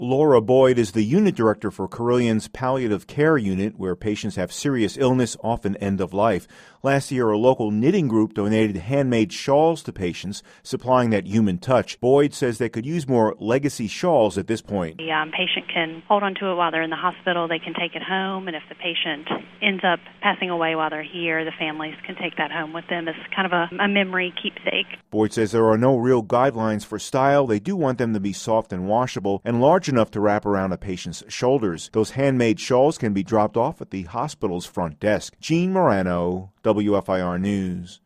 Laura Boyd is the unit director for Carillion's Palliative Care Unit, where patients have serious illness, often end of life. Last year, a local knitting group donated handmade shawls to patients, supplying that human touch. Boyd says they could use more legacy shawls at this point. The patient can hold on to it while they're in the hospital. They can take it home, and if the patient ends up passing away while they're here, the families can take that home with them as kind of a memory keepsake. Boyd says there are no real guidelines for style. They do want them to be soft and washable and large enough to wrap around a patient's shoulders. Those handmade shawls can be dropped off at the hospital's front desk. Gene Morano, WFIR News.